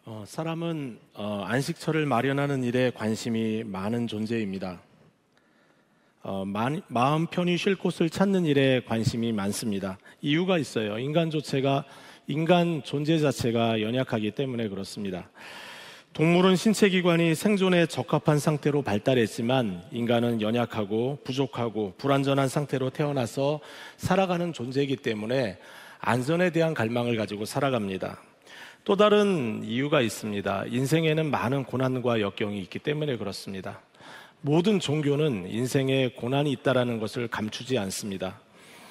사람은 안식처를 마련하는 일에 관심이 많은 존재입니다. 마음 편히 쉴 곳을 찾는 일에 관심이 많습니다. 이유가 있어요. 인간 존재 자체가 연약하기 때문에 그렇습니다. 동물은 신체 기관이 생존에 적합한 상태로 발달했지만 인간은 연약하고 부족하고 불완전한 상태로 태어나서 살아가는 존재이기 때문에 안전에 대한 갈망을 가지고 살아갑니다. 또 다른 이유가 있습니다. 인생에는 많은 고난과 역경이 있기 때문에 그렇습니다. 모든 종교는 인생에 고난이 있다는 것을 감추지 않습니다.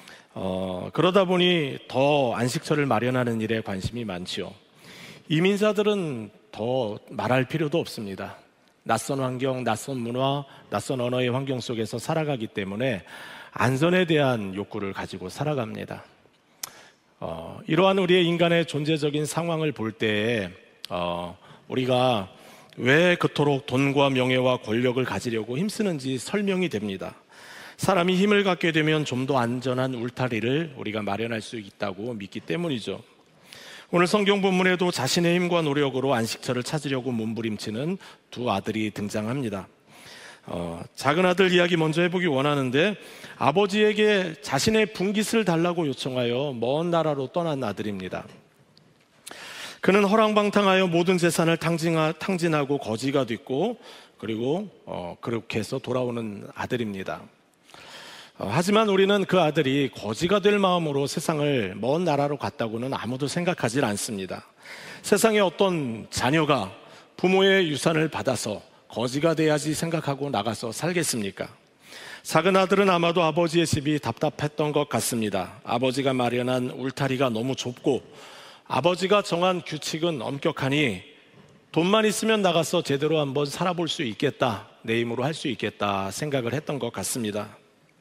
그러다 보니 더 안식처를 마련하는 일에 관심이 많지요. 이민자들은 더 말할 필요도 없습니다. 낯선 환경, 낯선 문화, 낯선 언어의 환경 속에서 살아가기 때문에 안전에 대한 욕구를 가지고 살아갑니다. 이러한 우리의 인간의 존재적인 상황을 볼 때 우리가 왜 그토록 돈과 명예와 권력을 가지려고 힘쓰는지 설명이 됩니다. 사람이 힘을 갖게 되면 좀 더 안전한 울타리를 우리가 마련할 수 있다고 믿기 때문이죠. 오늘 성경 본문에도 자신의 힘과 노력으로 안식처를 찾으려고 몸부림치는 두 아들이 등장합니다. 작은 아들 이야기 먼저 해보기 원하는데, 아버지에게 자신의 분깃을 달라고 요청하여 먼 나라로 떠난 아들입니다. 그는 허랑방탕하여 모든 재산을 탕진하고 거지가 됐고, 그리고 그렇게 해서 돌아오는 아들입니다. 하지만 우리는 그 아들이 거지가 될 마음으로 세상을 먼 나라로 갔다고는 아무도 생각하지 않습니다. 세상에 어떤 자녀가 부모의 유산을 받아서 거지가 돼야지 생각하고 나가서 살겠습니까? 작은 아들은 아마도 아버지의 집이 답답했던 것 같습니다. 아버지가 마련한 울타리가 너무 좁고 아버지가 정한 규칙은 엄격하니 돈만 있으면 나가서 제대로 한번 살아볼 수 있겠다, 내 힘으로 할 수 있겠다 생각을 했던 것 같습니다.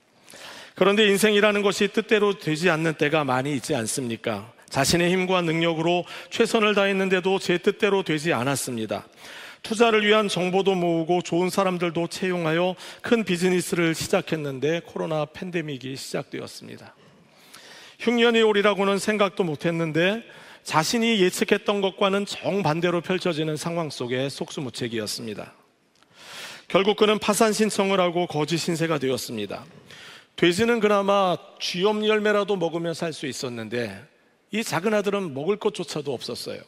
그런데 인생이라는 것이 뜻대로 되지 않는 때가 많이 있지 않습니까? 자신의 힘과 능력으로 최선을 다했는데도 제 뜻대로 되지 않았습니다. 투자를 위한 정보도 모으고 좋은 사람들도 채용하여 큰 비즈니스를 시작했는데 코로나 팬데믹이 시작되었습니다. 흉년이 오리라고는 생각도 못했는데 자신이 예측했던 것과는 정반대로 펼쳐지는 상황 속에 속수무책이었습니다. 결국 그는 파산 신청을 하고 거지 신세가 되었습니다. 돼지는 그나마 쥐염 열매라도 먹으며 살 수 있었는데 이 작은 아들은 먹을 것조차도 없었어요.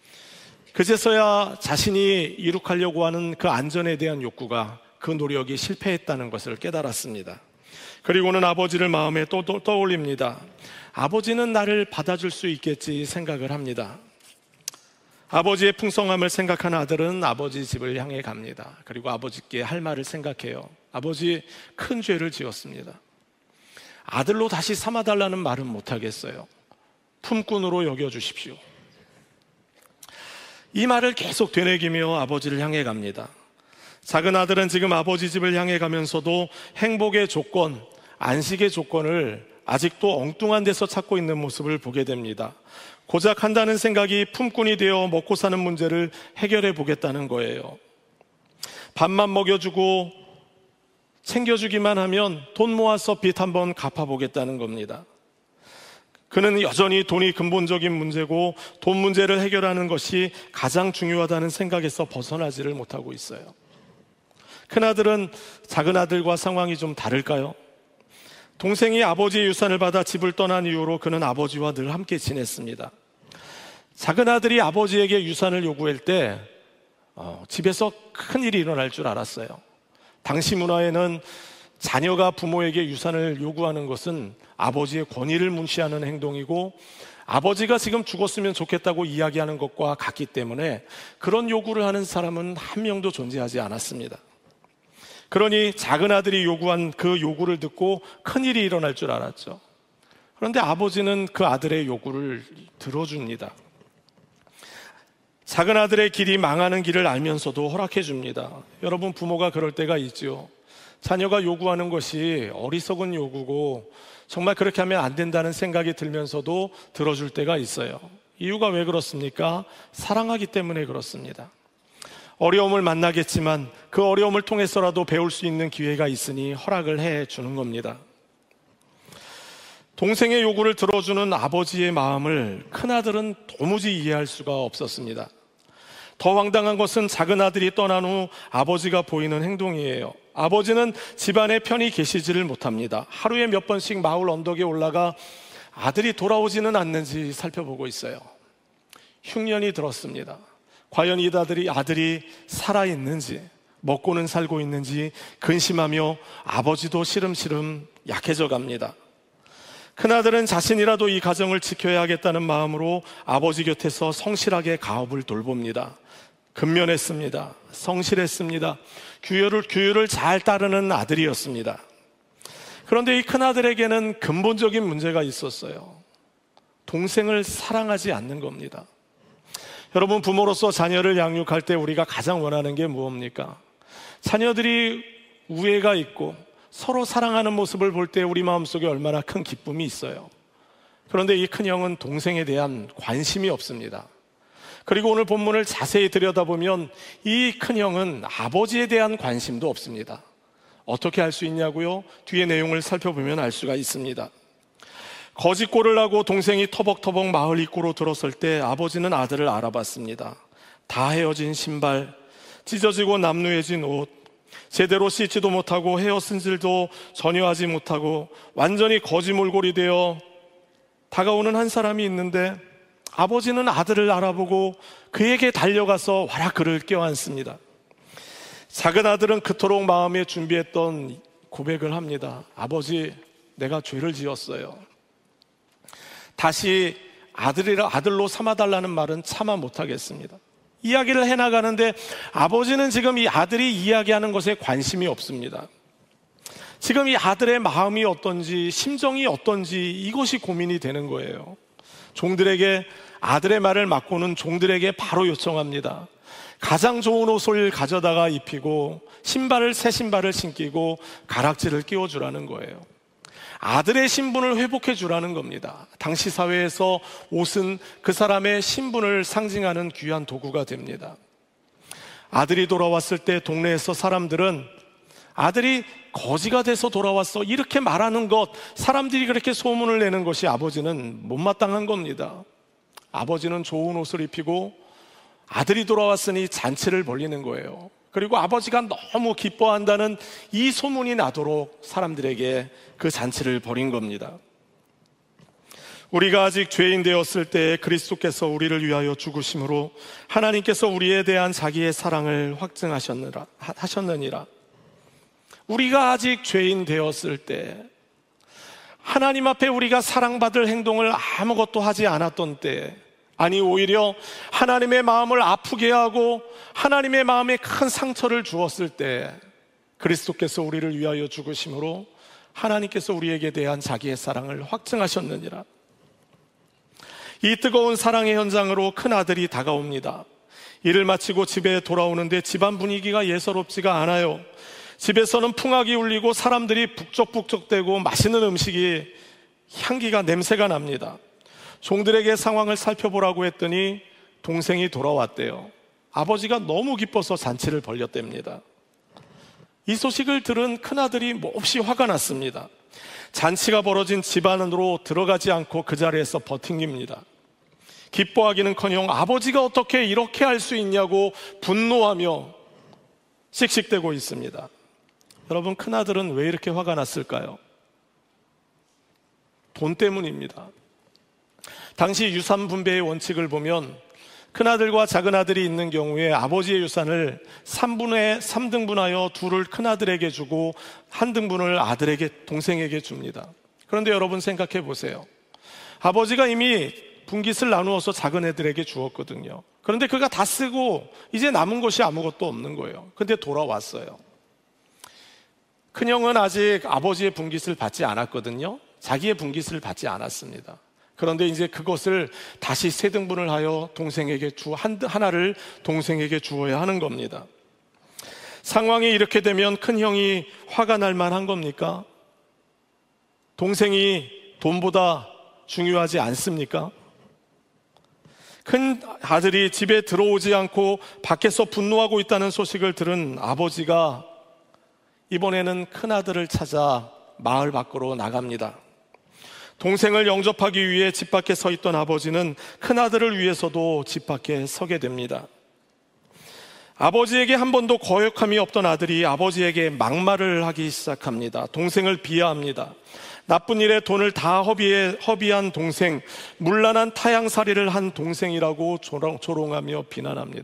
그제서야 자신이 이룩하려고 하는 그 안전에 대한 욕구가, 그 노력이 실패했다는 것을 깨달았습니다. 그리고는 아버지를 마음에 또 떠올립니다. 아버지는 나를 받아줄 수 있겠지 생각을 합니다. 아버지의 풍성함을 생각하는 아들은 아버지 집을 향해 갑니다. 그리고 아버지께 할 말을 생각해요. 아버지, 큰 죄를 지었습니다. 아들로 다시 삼아달라는 말은 못하겠어요. 품꾼으로 여겨주십시오. 이 말을 계속 되뇌기며 아버지를 향해 갑니다. 작은 아들은 지금 아버지 집을 향해 가면서도 행복의 조건, 안식의 조건을 아직도 엉뚱한 데서 찾고 있는 모습을 보게 됩니다. 고작 한다는 생각이 품꾼이 되어 먹고 사는 문제를 해결해 보겠다는 거예요. 밥만 먹여주고 챙겨주기만 하면 돈 모아서 빚 한번 갚아보겠다는 겁니다. 그는 여전히 돈이 근본적인 문제고 돈 문제를 해결하는 것이 가장 중요하다는 생각에서 벗어나지를 못하고 있어요. 큰아들은 작은 아들과 상황이 좀 다를까요? 동생이 아버지의 유산을 받아 집을 떠난 이후로 그는 아버지와 늘 함께 지냈습니다. 작은 아들이 아버지에게 유산을 요구할 때 집에서 큰일이 일어날 줄 알았어요. 당시 문화에는 자녀가 부모에게 유산을 요구하는 것은 아버지의 권위를 무시하는 행동이고 아버지가 지금 죽었으면 좋겠다고 이야기하는 것과 같기 때문에 그런 요구를 하는 사람은 한 명도 존재하지 않았습니다. 그러니 작은 아들이 요구한 그 요구를 듣고 큰일이 일어날 줄 알았죠. 그런데 아버지는 그 아들의 요구를 들어줍니다. 작은 아들의 길이 망하는 길을 알면서도 허락해 줍니다. 여러분, 부모가 그럴 때가 있죠. 자녀가 요구하는 것이 어리석은 요구고 정말 그렇게 하면 안 된다는 생각이 들면서도 들어줄 때가 있어요. 이유가 왜 그렇습니까? 사랑하기 때문에 그렇습니다. 어려움을 만나겠지만 그 어려움을 통해서라도 배울 수 있는 기회가 있으니 허락을 해 주는 겁니다. 동생의 요구를 들어주는 아버지의 마음을 큰아들은 도무지 이해할 수가 없었습니다. 더 황당한 것은 작은 아들이 떠난 후 아버지가 보이는 행동이에요. 아버지는 집안에 편히 계시지를 못합니다. 하루에 몇 번씩 마을 언덕에 올라가 아들이 돌아오지는 않는지 살펴보고 있어요. 흉년이 들었습니다. 과연 이 아들이 살아있는지, 먹고는 살고 있는지 근심하며 아버지도 시름시름 약해져 갑니다. 큰아들은 자신이라도 이 가정을 지켜야 하겠다는 마음으로 아버지 곁에서 성실하게 가업을 돌봅니다. 근면했습니다. 성실했습니다. 규율을 잘 따르는 아들이었습니다. 그런데 이 큰아들에게는 근본적인 문제가 있었어요. 동생을 사랑하지 않는 겁니다. 여러분, 부모로서 자녀를 양육할 때 우리가 가장 원하는 게 무엇입니까? 자녀들이 우애가 있고 서로 사랑하는 모습을 볼 때 우리 마음속에 얼마나 큰 기쁨이 있어요. 그런데 이 큰형은 동생에 대한 관심이 없습니다. 그리고 오늘 본문을 자세히 들여다보면 이 큰형은 아버지에 대한 관심도 없습니다. 어떻게 알 수 있냐고요? 뒤에 내용을 살펴보면 알 수가 있습니다. 거짓골을 하고 동생이 터벅터벅 마을 입구로 들어설 때 아버지는 아들을 알아봤습니다. 다 헤어진 신발, 찢어지고 남루해진 옷, 제대로 씻지도 못하고 헤어 승질도 전혀 하지 못하고 완전히 거지 몰골이 되어 다가오는 한 사람이 있는데 아버지는 아들을 알아보고 그에게 달려가서 와락 그를 껴안습니다. 작은 아들은 그토록 마음에 준비했던 고백을 합니다. 아버지, 내가 죄를 지었어요. 다시 아들로 삼아달라는 말은 차마 못하겠습니다. 이야기를 해나가는데 아버지는 지금 이 아들이 이야기하는 것에 관심이 없습니다. 지금 이 아들의 마음이 어떤지, 심정이 어떤지 이것이 고민이 되는 거예요. 종들에게, 아들의 말을 맡고는 종들에게 바로 요청합니다. 가장 좋은 옷을 가져다가 입히고 새 신발을 신기고 가락지를 끼워주라는 거예요. 아들의 신분을 회복해 주라는 겁니다. 당시 사회에서 옷은 그 사람의 신분을 상징하는 귀한 도구가 됩니다. 아들이 돌아왔을 때 동네에서 사람들은 아들이 거지가 돼서 돌아왔어 이렇게 말하는 것, 사람들이 그렇게 소문을 내는 것이 아버지는 못마땅한 겁니다. 아버지는 좋은 옷을 입히고 아들이 돌아왔으니 잔치를 벌이는 거예요. 그리고 아버지가 너무 기뻐한다는 이 소문이 나도록 사람들에게 그 잔치를 벌인 겁니다. 우리가 아직 죄인 되었을 때 그리스도께서 우리를 위하여 죽으심으로 하나님께서 우리에 대한 자기의 사랑을 확증하셨느니라. 우리가 아직 죄인 되었을 때, 하나님 앞에 우리가 사랑받을 행동을 아무것도 하지 않았던 때, 아니 오히려 하나님의 마음을 아프게 하고 하나님의 마음에 큰 상처를 주었을 때 그리스도께서 우리를 위하여 죽으심으로 하나님께서 우리에게 대한 자기의 사랑을 확증하셨느니라. 이 뜨거운 사랑의 현장으로 큰아들이 다가옵니다. 일을 마치고 집에 돌아오는데 집안 분위기가 예사롭지가 않아요. 집에서는 풍악이 울리고 사람들이 북적북적대고 맛있는 음식이 향기가, 냄새가 납니다. 종들에게 상황을 살펴보라고 했더니 동생이 돌아왔대요. 아버지가 너무 기뻐서 잔치를 벌였답니다. 이 소식을 들은 큰아들이 몹시 화가 났습니다. 잔치가 벌어진 집 안으로 들어가지 않고 그 자리에서 버팅깁니다. 기뻐하기는커녕 아버지가 어떻게 이렇게 할 수 있냐고 분노하며 씩씩대고 있습니다. 여러분, 큰아들은 왜 이렇게 화가 났을까요? 돈 때문입니다. 당시 유산 분배의 원칙을 보면 큰아들과 작은아들이 있는 경우에 아버지의 유산을 3등분하여 2를 큰아들에게 주고 1등분을 동생에게 줍니다. 그런데 여러분 생각해 보세요. 아버지가 이미 분깃을 나누어서 작은 애들에게 주었거든요. 그런데 그가 다 쓰고 이제 남은 것이 아무것도 없는 거예요. 근데 돌아왔어요. 큰형은 아직 아버지의 분깃을 받지 않았거든요. 자기의 분깃을 받지 않았습니다. 그런데 이제 그것을 다시 3등분을 하여 하나를 동생에게 주어야 하는 겁니다. 상황이 이렇게 되면 큰형이 화가 날 만한 겁니까? 동생이 돈보다 중요하지 않습니까? 큰 아들이 집에 들어오지 않고 밖에서 분노하고 있다는 소식을 들은 아버지가 이번에는 큰 아들을 찾아 마을 밖으로 나갑니다. 동생을 영접하기 위해 집 밖에 서 있던 아버지는 큰 아들을 위해서도 집 밖에 서게 됩니다. 아버지에게 한 번도 거역함이 없던 아들이 아버지에게 막말을 하기 시작합니다. 동생을 비하합니다. 나쁜 일에 돈을 다 허비한 동생, 문란한 타향살이를 한 동생이라고 조롱하며 비난합니다.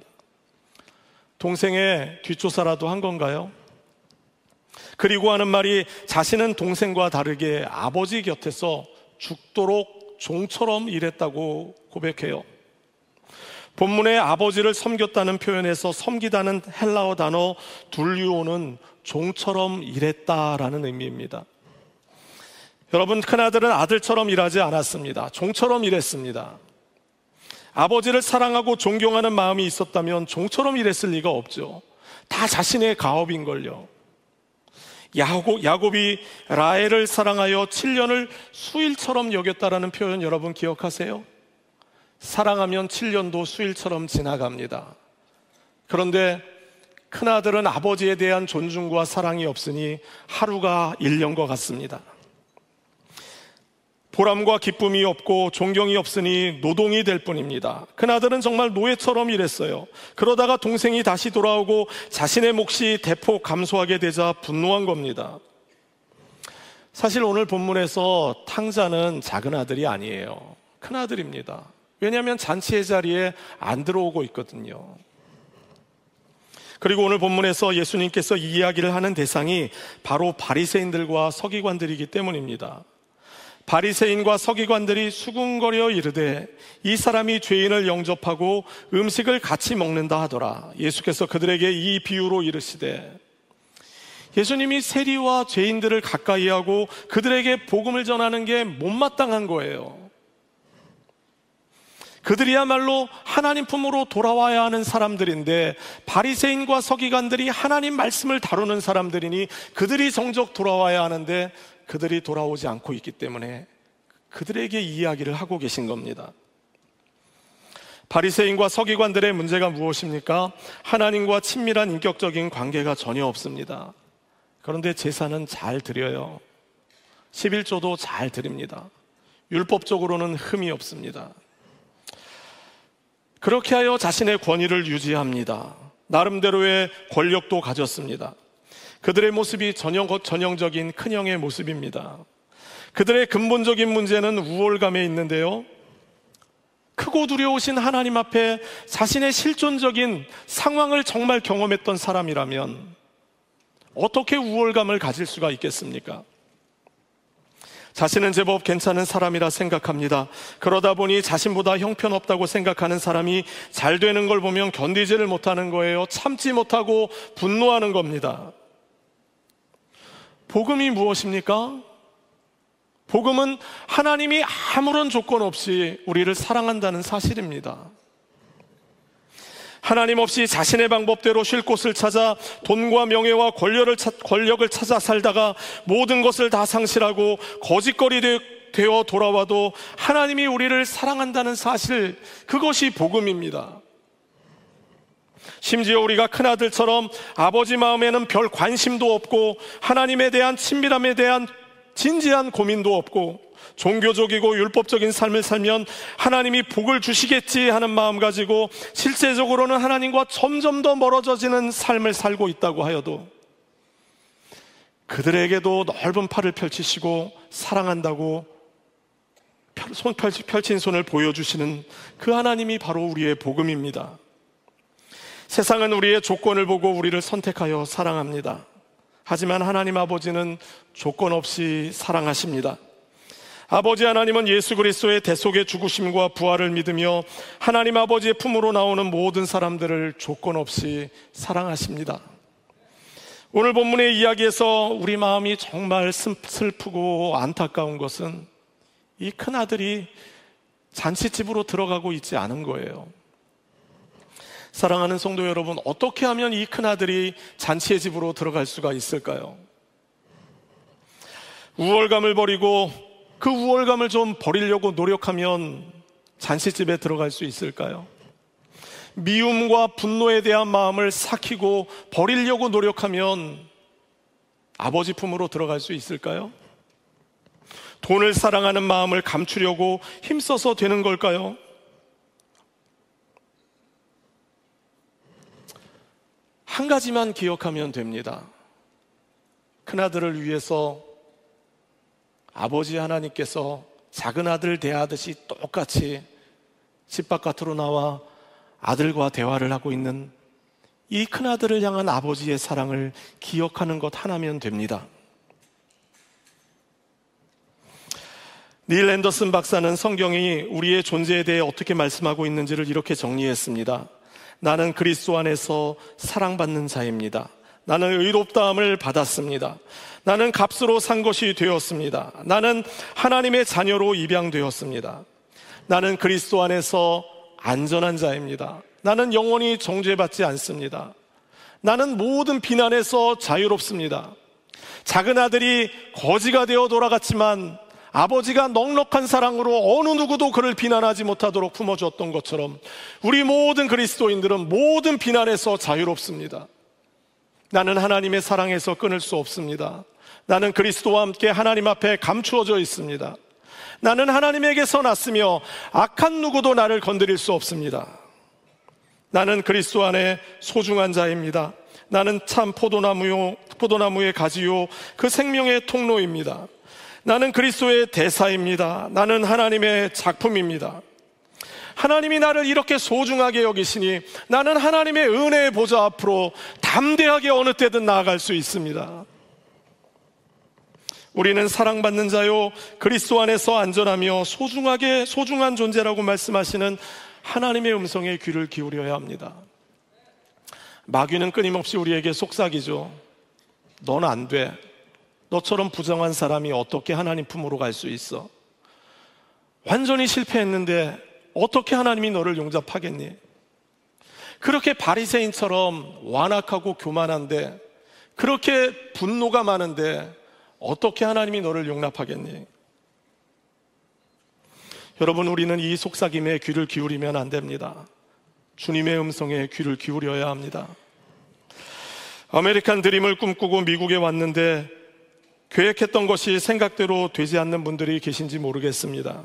동생의 뒷조사라도 한 건가요? 그리고 하는 말이 자신은 동생과 다르게 아버지 곁에서 죽도록 종처럼 일했다고 고백해요. 본문에 아버지를 섬겼다는 표현에서 섬기다는 헬라어 단어 둘리오는 종처럼 일했다라는 의미입니다. 여러분, 큰아들은 아들처럼 일하지 않았습니다. 종처럼 일했습니다. 아버지를 사랑하고 존경하는 마음이 있었다면 종처럼 일했을 리가 없죠. 다 자신의 가업인걸요. 야곱이 라헬을 사랑하여 7년을 수일처럼 여겼다라는 표현 여러분 기억하세요? 사랑하면 7년도 수일처럼 지나갑니다. 그런데 큰아들은 아버지에 대한 존중과 사랑이 없으니 하루가 1년과 같습니다. 보람과 기쁨이 없고 존경이 없으니 노동이 될 뿐입니다. 큰아들은 정말 노예처럼 일했어요. 그러다가 동생이 다시 돌아오고 자신의 몫이 대폭 감소하게 되자 분노한 겁니다. 사실 오늘 본문에서 탕자는 작은 아들이 아니에요. 큰아들입니다. 왜냐하면 잔치의 자리에 안 들어오고 있거든요. 그리고 오늘 본문에서 예수님께서 이 이야기를 하는 대상이 바로 바리새인들과 서기관들이기 때문입니다. 바리새인과 서기관들이 수군거려 이르되 이 사람이 죄인을 영접하고 음식을 같이 먹는다 하더라. 예수께서 그들에게 이 비유로 이르시되, 예수님이 세리와 죄인들을 가까이 하고 그들에게 복음을 전하는 게 못마땅한 거예요. 그들이야말로 하나님 품으로 돌아와야 하는 사람들인데 바리새인과 서기관들이 하나님 말씀을 다루는 사람들이니 그들이 정적 돌아와야 하는데 그들이 돌아오지 않고 있기 때문에 그들에게 이야기를 하고 계신 겁니다. 바리새인과 서기관들의 문제가 무엇입니까? 하나님과 친밀한 인격적인 관계가 전혀 없습니다. 그런데 제사는 잘 드려요. 11조도 잘 드립니다. 율법적으로는 흠이 없습니다. 그렇게 하여 자신의 권위를 유지합니다. 나름대로의 권력도 가졌습니다. 그들의 모습이 전형적인 큰형의 모습입니다. 그들의 근본적인 문제는 우월감에 있는데요, 크고 두려우신 하나님 앞에 자신의 실존적인 상황을 정말 경험했던 사람이라면 어떻게 우월감을 가질 수가 있겠습니까? 자신은 제법 괜찮은 사람이라 생각합니다. 그러다 보니 자신보다 형편없다고 생각하는 사람이 잘 되는 걸 보면 견디지를 못하는 거예요. 참지 못하고 분노하는 겁니다. 복음이 무엇입니까? 복음은 하나님이 아무런 조건 없이 우리를 사랑한다는 사실입니다. 하나님 없이 자신의 방법대로 쉴 곳을 찾아 돈과 명예와 권력을 찾아 살다가 모든 것을 다 상실하고 거짓거리 되어 돌아와도 하나님이 우리를 사랑한다는 사실, 그것이 복음입니다. 심지어 우리가 큰아들처럼 아버지 마음에는 별 관심도 없고 하나님에 대한 친밀함에 대한 진지한 고민도 없고 종교적이고 율법적인 삶을 살면 하나님이 복을 주시겠지 하는 마음 가지고 실제적으로는 하나님과 점점 더 멀어져지는 삶을 살고 있다고 하여도 그들에게도 넓은 팔을 펼치시고 사랑한다고 펼친 손을 보여주시는 그 하나님이 바로 우리의 복음입니다. 세상은 우리의 조건을 보고 우리를 선택하여 사랑합니다. 하지만 하나님 아버지는 조건 없이 사랑하십니다. 아버지 하나님은 예수 그리스도의 대속의 죽으심과 부활을 믿으며 하나님 아버지의 품으로 나오는 모든 사람들을 조건 없이 사랑하십니다. 오늘 본문의 이야기에서 우리 마음이 정말 슬프고 안타까운 것은 이 큰아들이 잔치집으로 들어가고 있지 않은 거예요. 사랑하는 성도 여러분, 어떻게 하면 이 큰아들이 잔치의 집으로 들어갈 수가 있을까요? 우월감을 버리고 그 우월감을 좀 버리려고 노력하면 잔치집에 들어갈 수 있을까요? 미움과 분노에 대한 마음을 삭히고 버리려고 노력하면 아버지 품으로 들어갈 수 있을까요? 돈을 사랑하는 마음을 감추려고 힘써서 되는 걸까요? 한 가지만 기억하면 됩니다. 큰아들을 위해서 아버지 하나님께서 작은 아들 대하듯이 똑같이 집 바깥으로 나와 아들과 대화를 하고 있는 이 큰아들을 향한 아버지의 사랑을 기억하는 것 하나면 됩니다. 닐 앤더슨 박사는 성경이 우리의 존재에 대해 어떻게 말씀하고 있는지를 이렇게 정리했습니다. 나는 그리스도 안에서 사랑받는 자입니다. 나는 의롭다함을 받았습니다. 나는 값으로 산 것이 되었습니다. 나는 하나님의 자녀로 입양되었습니다. 나는 그리스도 안에서 안전한 자입니다. 나는 영원히 정죄받지 않습니다. 나는 모든 비난에서 자유롭습니다. 작은 아들이 거지가 되어 돌아갔지만 아버지가 넉넉한 사랑으로 어느 누구도 그를 비난하지 못하도록 품어주었던 것처럼 우리 모든 그리스도인들은 모든 비난에서 자유롭습니다. 나는 하나님의 사랑에서 끊을 수 없습니다. 나는 그리스도와 함께 하나님 앞에 감추어져 있습니다. 나는 하나님에게서 났으며 악한 누구도 나를 건드릴 수 없습니다. 나는 그리스도 안에 소중한 자입니다. 나는 참 포도나무의 가지요 그 생명의 통로입니다. 나는 그리스도의 대사입니다. 나는 하나님의 작품입니다. 하나님이 나를 이렇게 소중하게 여기시니 나는 하나님의 은혜의 보좌 앞으로 담대하게 어느 때든 나아갈 수 있습니다. 우리는 사랑받는 자요 그리스도 안에서 안전하며 소중한 존재라고 말씀하시는 하나님의 음성에 귀를 기울여야 합니다. 마귀는 끊임없이 우리에게 속삭이죠. 넌 안 돼. 너처럼 부정한 사람이 어떻게 하나님 품으로 갈 수 있어? 완전히 실패했는데 어떻게 하나님이 너를 용납하겠니? 그렇게 바리새인처럼 완악하고 교만한데, 그렇게 분노가 많은데 어떻게 하나님이 너를 용납하겠니? 여러분, 우리는 이 속삭임에 귀를 기울이면 안 됩니다. 주님의 음성에 귀를 기울여야 합니다. 아메리칸 드림을 꿈꾸고 미국에 왔는데 계획했던 것이 생각대로 되지 않는 분들이 계신지 모르겠습니다.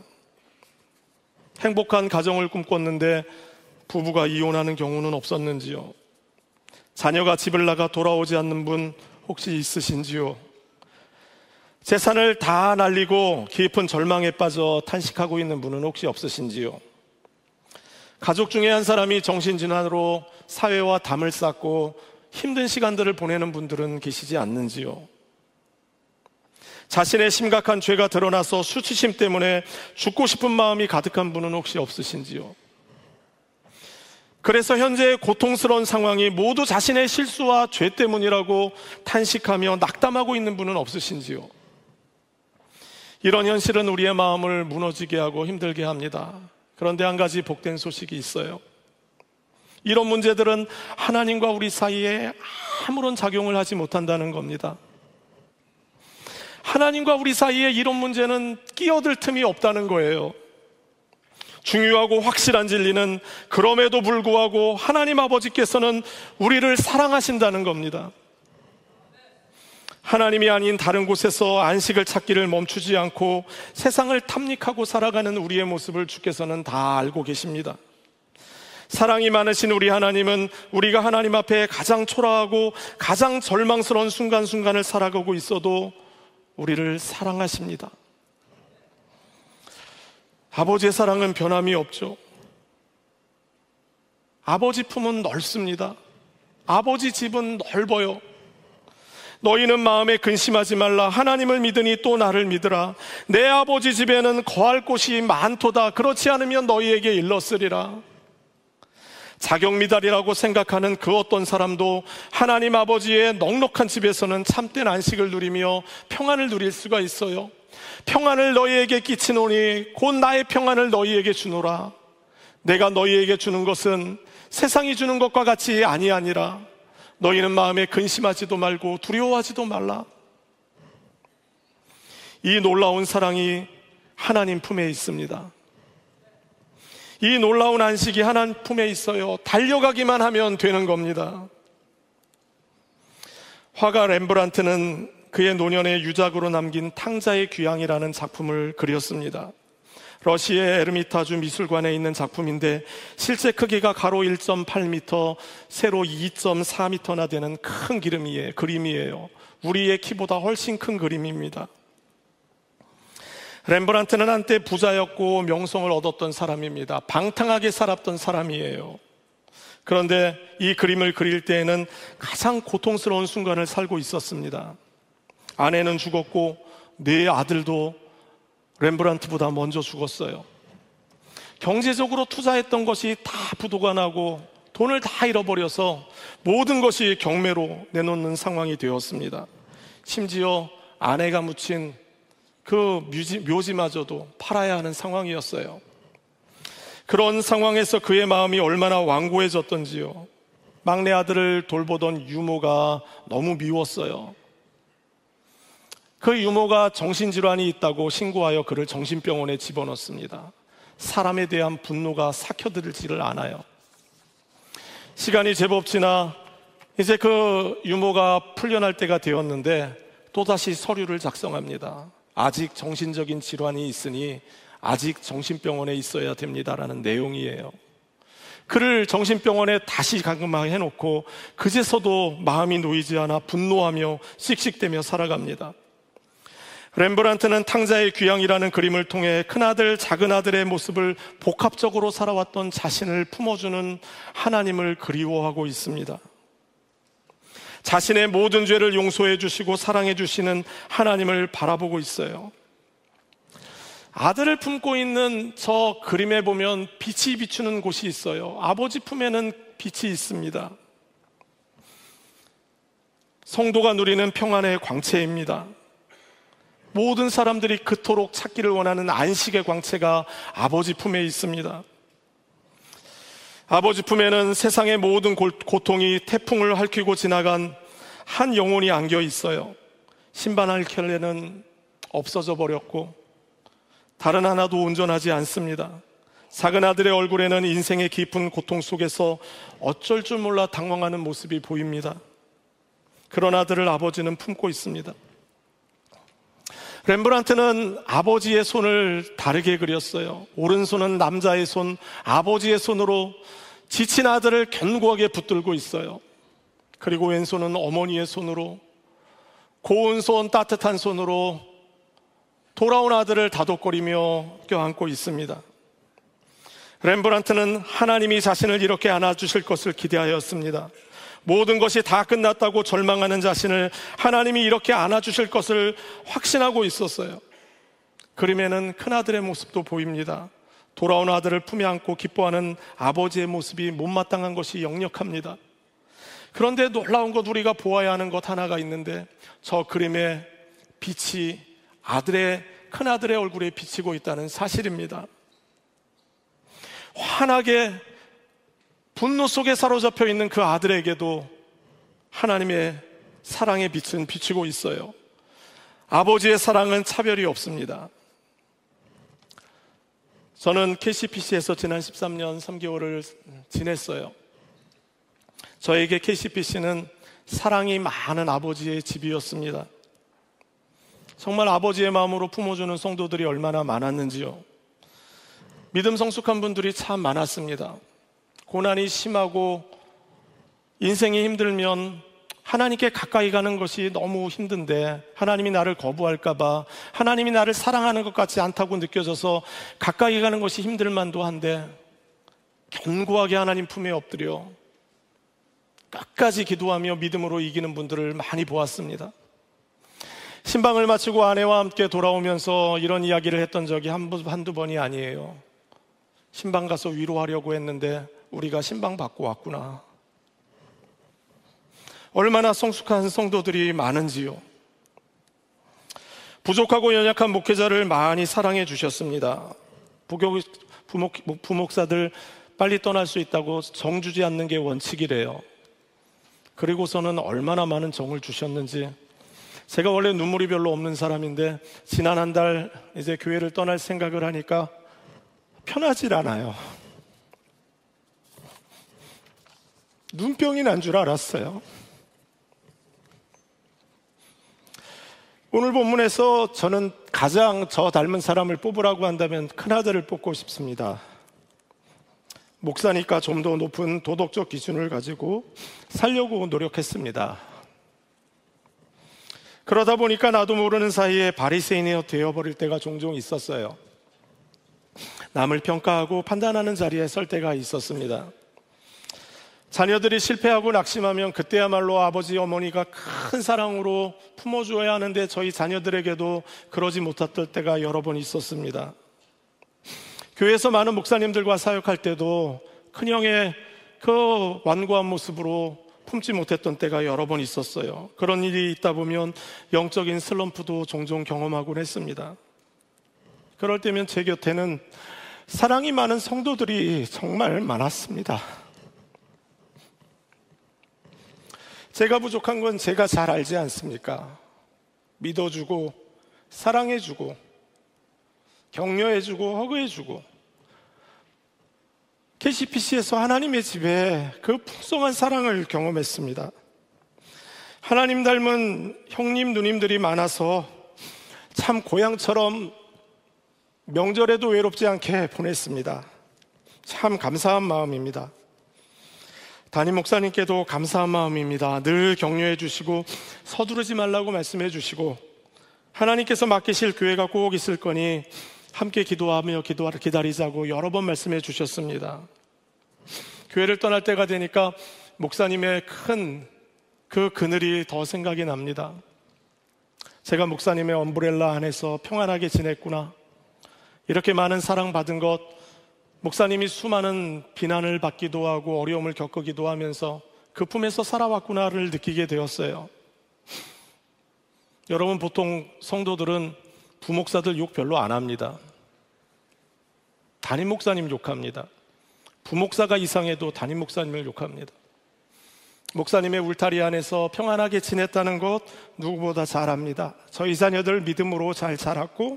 행복한 가정을 꿈꿨는데 부부가 이혼하는 경우는 없었는지요? 자녀가 집을 나가 돌아오지 않는 분 혹시 있으신지요? 재산을 다 날리고 깊은 절망에 빠져 탄식하고 있는 분은 혹시 없으신지요? 가족 중에 한 사람이 정신질환으로 사회와 담을 쌓고 힘든 시간들을 보내는 분들은 계시지 않는지요? 자신의 심각한 죄가 드러나서 수치심 때문에 죽고 싶은 마음이 가득한 분은 혹시 없으신지요? 그래서 현재의 고통스러운 상황이 모두 자신의 실수와 죄 때문이라고 탄식하며 낙담하고 있는 분은 없으신지요? 이런 현실은 우리의 마음을 무너지게 하고 힘들게 합니다. 그런데 한 가지 복된 소식이 있어요. 이런 문제들은 하나님과 우리 사이에 아무런 작용을 하지 못한다는 겁니다. 하나님과 우리 사이에 이런 문제는 끼어들 틈이 없다는 거예요. 중요하고 확실한 진리는 그럼에도 불구하고 하나님 아버지께서는 우리를 사랑하신다는 겁니다. 하나님이 아닌 다른 곳에서 안식을 찾기를 멈추지 않고 세상을 탐닉하고 살아가는 우리의 모습을 주께서는 다 알고 계십니다. 사랑이 많으신 우리 하나님은 우리가 하나님 앞에 가장 초라하고 가장 절망스러운 순간순간을 살아가고 있어도 우리를 사랑하십니다. 아버지의 사랑은 변함이 없죠. 아버지 품은 넓습니다. 아버지 집은 넓어요. 너희는 마음에 근심하지 말라. 하나님을 믿으니 또 나를 믿으라. 내 아버지 집에는 거할 곳이 많도다. 그렇지 않으면 너희에게 일렀으리라. 자격미달이라고 생각하는 그 어떤 사람도 하나님 아버지의 넉넉한 집에서는 참된 안식을 누리며 평안을 누릴 수가 있어요. 평안을 너희에게 끼치노니 곧 나의 평안을 너희에게 주노라. 내가 너희에게 주는 것은 세상이 주는 것과 같이 아니하니라. 너희는 마음에 근심하지도 말고 두려워하지도 말라. 이 놀라운 사랑이 하나님 품에 있습니다. 이 놀라운 안식이 하나님 품에 있어요. 달려가기만 하면 되는 겁니다. 화가 렘브란트는 그의 노년에 유작으로 남긴 탕자의 귀향이라는 작품을 그렸습니다. 러시아의 에르미타주 미술관에 있는 작품인데 실제 크기가 가로 1.8m, 세로 2.4m나 되는 큰 그림이에요. 우리의 키보다 훨씬 큰 그림입니다. 렘브란트는 한때 부자였고 명성을 얻었던 사람입니다. 방탕하게 살았던 사람이에요. 그런데 이 그림을 그릴 때에는 가장 고통스러운 순간을 살고 있었습니다. 아내는 죽었고 네 아들도 렘브란트보다 먼저 죽었어요. 경제적으로 투자했던 것이 다 부도가 나고 돈을 다 잃어버려서 모든 것이 경매로 내놓는 상황이 되었습니다. 심지어 아내가 묻힌 그 묘지마저도 팔아야 하는 상황이었어요. 그런 상황에서 그의 마음이 얼마나 완고해졌던지요. 막내 아들을 돌보던 유모가 너무 미웠어요. 그 유모가 정신질환이 있다고 신고하여 그를 정신병원에 집어넣습니다. 사람에 대한 분노가 삭혀들지를 않아요. 시간이 제법 지나 이제 그 유모가 풀려날 때가 되었는데 또다시 서류를 작성합니다. 아직 정신적인 질환이 있으니 아직 정신병원에 있어야 됩니다라는 내용이에요. 그를 정신병원에 다시 감금하게 해놓고 그제서도 마음이 놓이지 않아 분노하며 씩씩대며 살아갑니다. 렘브란트는 탕자의 귀향이라는 그림을 통해 큰아들, 작은아들의 모습을 복합적으로 살아왔던 자신을 품어주는 하나님을 그리워하고 있습니다. 자신의 모든 죄를 용서해 주시고 사랑해 주시는 하나님을 바라보고 있어요. 아들을 품고 있는 저 그림에 보면 빛이 비추는 곳이 있어요. 아버지 품에는 빛이 있습니다. 성도가 누리는 평안의 광채입니다. 모든 사람들이 그토록 찾기를 원하는 안식의 광채가 아버지 품에 있습니다. 아버지 품에는 세상의 모든 고통이 태풍을 핥히고 지나간 한 영혼이 안겨 있어요. 신바날 켤레는 없어져 버렸고 다른 하나도 온전하지 않습니다. 작은 아들의 얼굴에는 인생의 깊은 고통 속에서 어쩔 줄 몰라 당황하는 모습이 보입니다. 그런 아들을 아버지는 품고 있습니다. 렘브란트는 아버지의 손을 다르게 그렸어요. 오른손은 남자의 손, 아버지의 손으로 지친 아들을 견고하게 붙들고 있어요. 그리고 왼손은 어머니의 손으로, 고운 손, 따뜻한 손으로 돌아온 아들을 다독거리며 껴안고 있습니다. 렘브란트는 하나님이 자신을 이렇게 안아주실 것을 기대하였습니다. 모든 것이 다 끝났다고 절망하는 자신을 하나님이 이렇게 안아주실 것을 확신하고 있었어요. 그림에는 큰아들의 모습도 보입니다. 돌아온 아들을 품에 안고 기뻐하는 아버지의 모습이 못마땅한 것이 역력합니다. 그런데 놀라운 것, 우리가 보아야 하는 것 하나가 있는데 저 그림의 빛이 큰아들의 얼굴에 비치고 있다는 사실입니다. 환하게 분노 속에 사로잡혀 있는 그 아들에게도 하나님의 사랑의 빛은 비치고 있어요. 아버지의 사랑은 차별이 없습니다. 저는 KCPC에서 지난 13년 3개월을 지냈어요. 저에게 KCPC는 사랑이 많은 아버지의 집이었습니다. 정말 아버지의 마음으로 품어주는 성도들이 얼마나 많았는지요. 믿음 성숙한 분들이 참 많았습니다. 고난이 심하고 인생이 힘들면 하나님께 가까이 가는 것이 너무 힘든데 하나님이 나를 거부할까봐, 하나님이 나를 사랑하는 것 같지 않다고 느껴져서 가까이 가는 것이 힘들 만도 한데 견고하게 하나님 품에 엎드려 끝까지 기도하며 믿음으로 이기는 분들을 많이 보았습니다. 신방을 마치고 아내와 함께 돌아오면서 이런 이야기를 했던 적이 한두 번이 아니에요. 신방 가서 위로하려고 했는데 우리가 신방 받고 왔구나. 얼마나 성숙한 성도들이 많은지요. 부족하고 연약한 목회자를 많이 사랑해 주셨습니다. 부목사들 빨리 떠날 수 있다고 정 주지 않는 게 원칙이래요. 그리고서는 얼마나 많은 정을 주셨는지. 제가 원래 눈물이 별로 없는 사람인데 지난 한 달 이제 교회를 떠날 생각을 하니까 편하질 않아요. 눈병이 난 줄 알았어요. 오늘 본문에서 저는 가장 저 닮은 사람을 뽑으라고 한다면 큰아들을 뽑고 싶습니다. 목사니까 좀 더 높은 도덕적 기준을 가지고 살려고 노력했습니다. 그러다 보니까 나도 모르는 사이에 바리새인이 되어버릴 때가 종종 있었어요. 남을 평가하고 판단하는 자리에 설 때가 있었습니다. 자녀들이 실패하고 낙심하면 그때야말로 아버지 어머니가 큰 사랑으로 품어줘야 하는데 저희 자녀들에게도 그러지 못했던 때가 여러 번 있었습니다. 교회에서 많은 목사님들과 사역할 때도 큰형의 그 완고한 모습으로 품지 못했던 때가 여러 번 있었어요. 그런 일이 있다 보면 영적인 슬럼프도 종종 경험하곤 했습니다. 그럴 때면 제 곁에는 사랑이 많은 성도들이 정말 많았습니다. 제가 부족한 건 제가 잘 알지 않습니까? 믿어주고 사랑해주고 격려해주고 허그해주고 KCPC에서 하나님의 집에 그 풍성한 사랑을 경험했습니다. 하나님 닮은 형님 누님들이 많아서 참 고향처럼 명절에도 외롭지 않게 보냈습니다. 참 감사한 마음입니다. 담임 목사님께도 감사한 마음입니다. 늘 격려해 주시고 서두르지 말라고 말씀해 주시고 하나님께서 맡기실 교회가 꼭 있을 거니 함께 기도하며 기다리자고 여러 번 말씀해 주셨습니다. 교회를 떠날 때가 되니까 목사님의 큰 그 그늘이 더 생각이 납니다. 제가 목사님의 엄브렐라 안에서 평안하게 지냈구나. 이렇게 많은 사랑받은 것, 목사님이 수많은 비난을 받기도 하고 어려움을 겪기도 하면서 그 품에서 살아왔구나를 느끼게 되었어요. 여러분, 보통 성도들은 부목사들 욕 별로 안 합니다. 담임 목사님 욕합니다. 부목사가 이상해도 담임 목사님을 욕합니다. 목사님의 울타리 안에서 평안하게 지냈다는 것 누구보다 잘 압니다. 저희 자녀들 믿음으로 잘 자랐고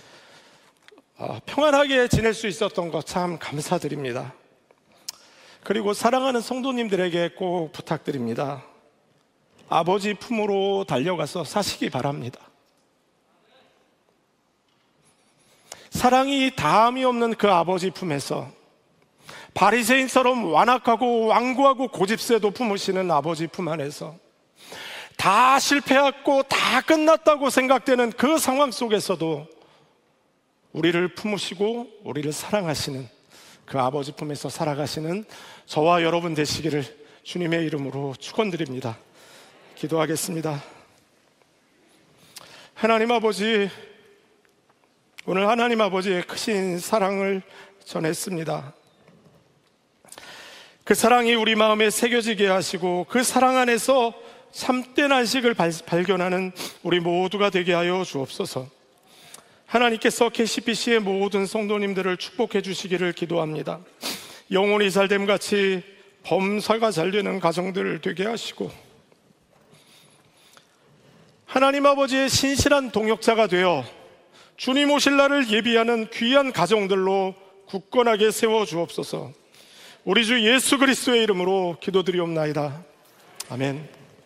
평안하게 지낼 수 있었던 것 참 감사드립니다. 그리고 사랑하는 성도님들에게 꼭 부탁드립니다. 아버지 품으로 달려가서 사시기 바랍니다. 사랑이 다함이 없는 그 아버지 품에서 바리새인처럼 완악하고 완고하고 고집세도 품으시는 아버지 품 안에서 다 실패했고 다 끝났다고 생각되는 그 상황 속에서도 우리를 품으시고 우리를 사랑하시는 그 아버지 품에서 살아가시는 저와 여러분 되시기를 주님의 이름으로 축원드립니다. 기도하겠습니다. 하나님 아버지, 오늘 하나님 아버지의 크신 사랑을 전했습니다. 그 사랑이 우리 마음에 새겨지게 하시고 그 사랑 안에서 참된 안식을 발견하는 우리 모두가 되게 하여 주옵소서. 하나님께서 KCPC의 모든 성도님들을 축복해 주시기를 기도합니다. 영혼이 잘됨 같이 범사가 잘되는 가정들 되게 하시고 하나님 아버지의 신실한 동역자가 되어 주님 오실 날을 예비하는 귀한 가정들로 굳건하게 세워 주옵소서. 우리 주 예수 그리스도의 이름으로 기도드리옵나이다. 아멘.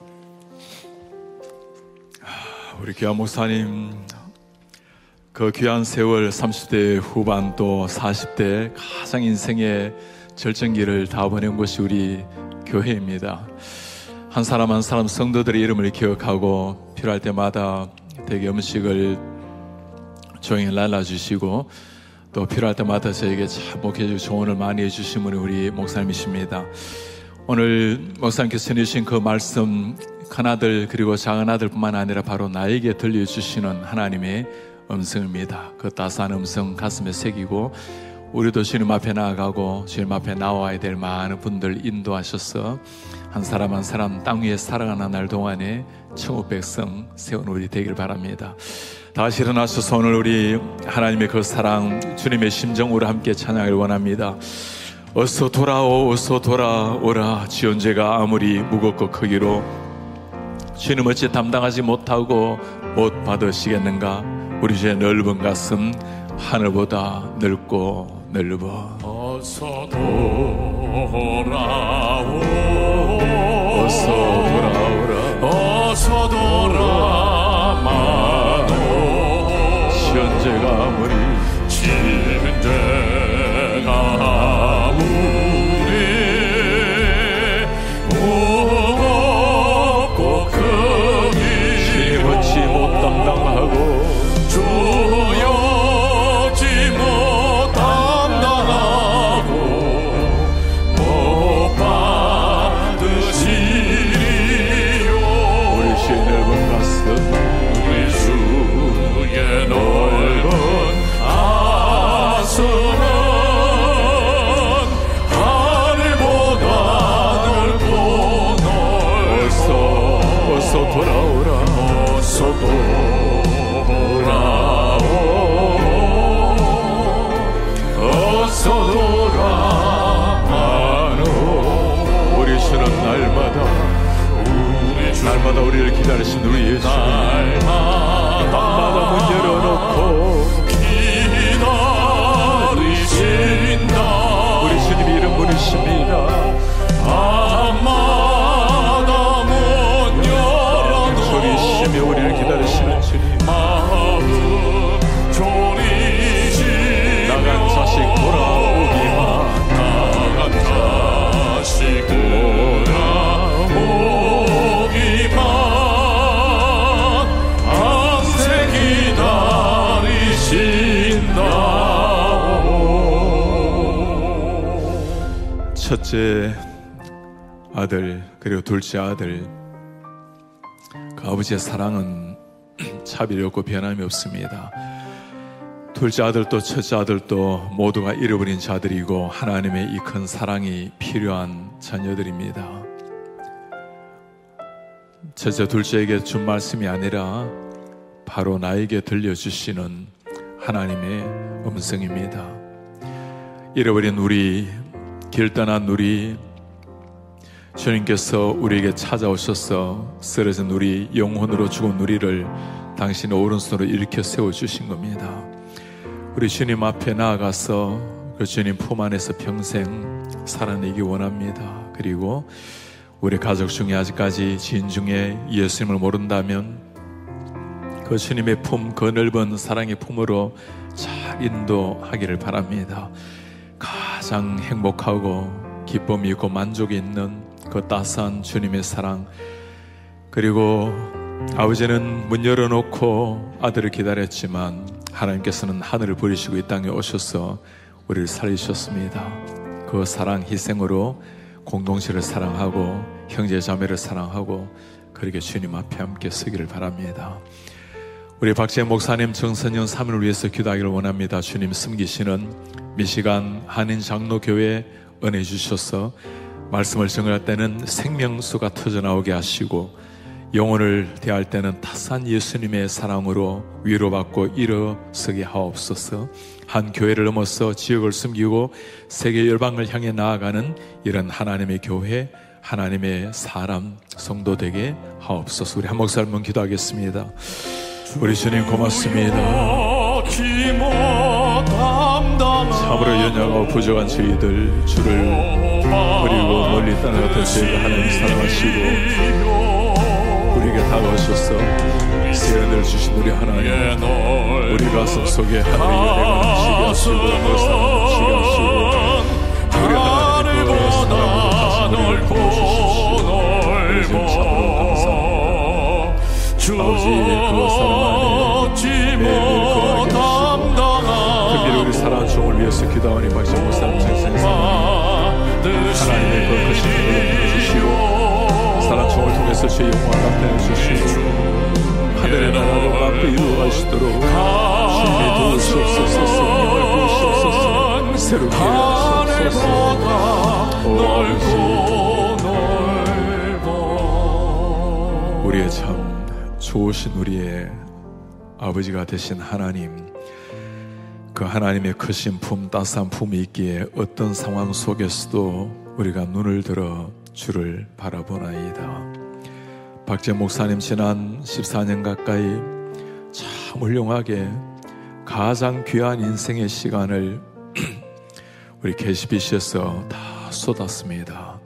우리 귀한 목사님, 그 귀한 세월 30대 후반 또 40대 가장 인생의 절정기를 다 보낸 곳이 우리 교회입니다. 한 사람 한 사람 성도들의 이름을 기억하고 필요할 때마다 대개 음식을 조용히 날라주시고 또 필요할 때마다 저에게 참 목회적 조언을 많이 해주신 분이 우리 목사님이십니다. 오늘 목사님께서 전해주신 그 말씀, 큰아들 그리고 작은아들 뿐만 아니라 바로 나에게 들려주시는 하나님의 음성입니다. 그 따스한 음성 가슴에 새기고 우리도 주님 앞에 나아가고 주님 앞에 나와야 될 많은 분들 인도하셔서 한 사람 한 사람 땅 위에 살아가는 날 동안에 천국 백성 세운 우리 되길 바랍니다. 다시 일어나셔서 오늘 우리 하나님의 그 사랑, 주님의 심정으로 함께 찬양을 원합니다. 어서 돌아오, 어서 돌아오라. 지은 죄가 아무리 무겁고 크기로 주님 어찌 담당하지 못하고 못 받으시겠는가. 우리 주의 넓은 가슴 하늘보다 넓고 넓어. 어서 돌아오, 어서 돌아오라. 어서 돌아마도 날마다 우리를 기다리신 우리 예수님, 밤마다 문 열어놓고 기다리신다. 우리 주님 이름 부르십니다. 밤마다 문 열어놓고 소리시며 우리를 기다리시는 주님, 마음 졸이시 나간 자식 돌아오기만, 나간 자식 돌아오기만, 밤새 기다리신다오. 첫째 아들 그리고 둘째 아들, 그 아버지의 사랑은 차별이 없고 변함이 없습니다. 둘째 아들도 첫째 아들도 모두가 잃어버린 자들이고 하나님의 이 큰 사랑이 필요한 자녀들입니다. 첫째 둘째에게 준 말씀이 아니라 바로 나에게 들려주시는 하나님의 음성입니다. 잃어버린 우리, 길 떠난 우리, 주님께서 우리에게 찾아오셔서 쓰러진 우리, 영혼으로 죽은 우리를 당신의 오른손으로 일으켜 세워주신 겁니다. 우리 주님 앞에 나아가서 그 주님 품 안에서 평생 살아내기 원합니다. 그리고 우리 가족 중에 아직까지 지인 중에 예수님을 모른다면 그 주님의 품, 그 넓은 사랑의 품으로 잘 인도하기를 바랍니다. 가장 행복하고 기쁨이 있고 만족이 있는 그 따스한 주님의 사랑, 그리고 아버지는 문 열어놓고 아들을 기다렸지만 하나님께서는 하늘을 버리시고 이 땅에 오셔서 우리를 살리셨습니다. 그 사랑 희생으로 공동체를 사랑하고 형제 자매를 사랑하고 그렇게 주님 앞에 함께 서기를 바랍니다. 우리 박재현 목사님 정선영 3일을 위해서 기도하기를 원합니다. 주님 섬기시는 미시간 한인 장로교회 은혜 주셔서 말씀을 전할 때는 생명수가 터져나오게 하시고 영혼을 대할 때는 따스한 예수님의 사랑으로 위로받고 일어서게 하옵소서. 한 교회를 넘어서 지역을 숨기고 세계 열방을 향해 나아가는 이런 하나님의 교회, 하나님의 사람, 성도 되게 하옵소서. 우리 한 목사님은 기도하겠습니다. 우리 주님 고맙습니다. 참으로 연약하고 부족한 저희들, 주를 버리고 멀리 떠나갔던 저희가 하나님 사랑하시고 우리에게 다가오셔서 세례를 주신 우리 하나님, 우리 가슴 속에 하나님의 은혜가 넘치게 하시고 그 사랑 넘치게 하시고 우리 하나님의 그 사랑으로 다시 우리를 품어주십시오. 우리 지금 참으로 감사합니다. 아버지의 그 사랑 안에 매일 거하게 하시고 특별히 우리 사랑하는 종을 위해서 기도하니 박정 목사님 생생사 하나님의 그 크신 은혜를 주시고 사랑 종을 통해서 제 영광을 나타내 주시고 하늘의 나라를 마음껏 이루어가시도록 주님의 도우시옵소서, 성령을 부으시옵소서, 새롭게 하시옵소서. 오 아버지, 우리의 참 좋으신 우리의 아버지가 되신 하나님, 그 하나님의 크신 품, 따스한 품이 있기에 어떤 상황 속에서도 우리가 눈을 들어 주를 바라보나이다. 박재 목사님 지난 14년 가까이 참 훌륭하게 가장 귀한 인생의 시간을 우리 KCBC에서 다 쏟았습니다.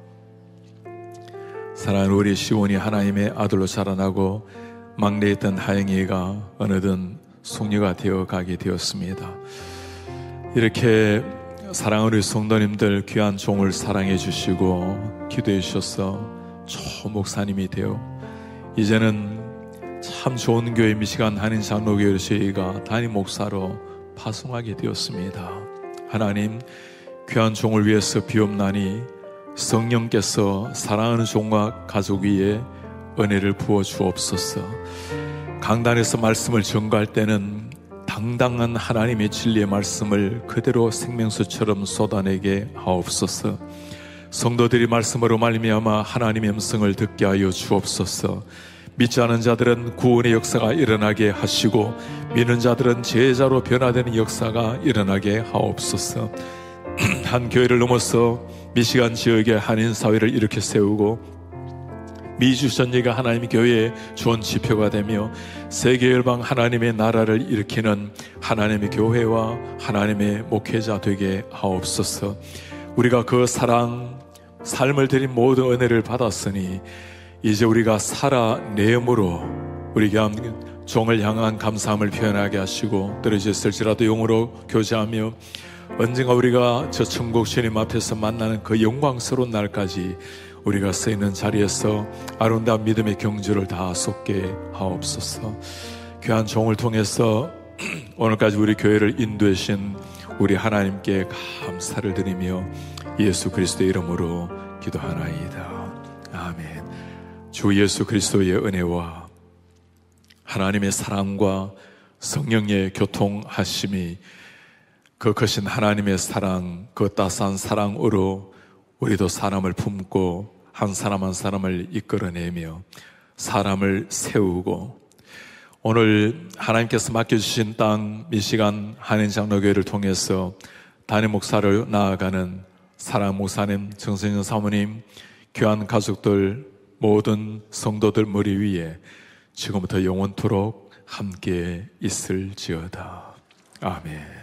사랑하는 우리 시온이 하나님의 아들로 자라나고 막내였던 하영이가 어느덧 숙녀가 되어가게 되었습니다. 이렇게 사랑하는 우리 성도님들 귀한 종을 사랑해 주시고 기도해 주셔서 좋은 목사님이 되어 이제는 참 좋은 교회 미시간 한인 장로교회를 저희가 담임 목사로 파송하게 되었습니다. 하나님, 귀한 종을 위해서 비옵나니 성령께서 사랑하는 종과 가족 위에 은혜를 부어 주옵소서. 강단에서 말씀을 전가할 때는 당당한 하나님의 진리의 말씀을 그대로 생명수처럼 쏟아내게 하옵소서. 성도들이 말씀으로 말미암아 하나님의 음성을 듣게 하여 주옵소서. 믿지 않은 자들은 구원의 역사가 일어나게 하시고 믿는 자들은 제자로 변화되는 역사가 일어나게 하옵소서. 한 교회를 넘어서 미시간 지역의 한인 사회를 일으켜 세우고 미주 전예가 하나님의 교회의 좋은 지표가 되며 세계 열방 하나님의 나라를 일으키는 하나님의 교회와 하나님의 목회자 되게 하옵소서. 우리가 그 사랑, 삶을 드린 모든 은혜를 받았으니 이제 우리가 살아내음으로 우리 종을 향한 감사함을 표현하게 하시고 떨어졌을지라도 영으로 교제하며 언젠가 우리가 저 천국 주님 앞에서 만나는 그 영광스러운 날까지 우리가 쓰이는 자리에서 아름다운 믿음의 경주를 다 쏟게 하옵소서. 귀한 종을 통해서 오늘까지 우리 교회를 인도하신 우리 하나님께 감사를 드리며 예수 그리스도의 이름으로 기도하나이다. 아멘. 주 예수 그리스도의 은혜와 하나님의 사랑과 성령의 교통하심이 그 크신 하나님의 사랑, 그 따스한 사랑으로 우리도 사람을 품고 한 사람 한 사람을 이끌어내며 사람을 세우고 오늘 하나님께서 맡겨주신 땅 미시간 한인장로교회를 통해서 담임 목사를 나아가는 사랑 목사님, 정선영 사모님, 귀한 가족들, 모든 성도들 머리 위에 지금부터 영원토록 함께 있을지어다. 아멘.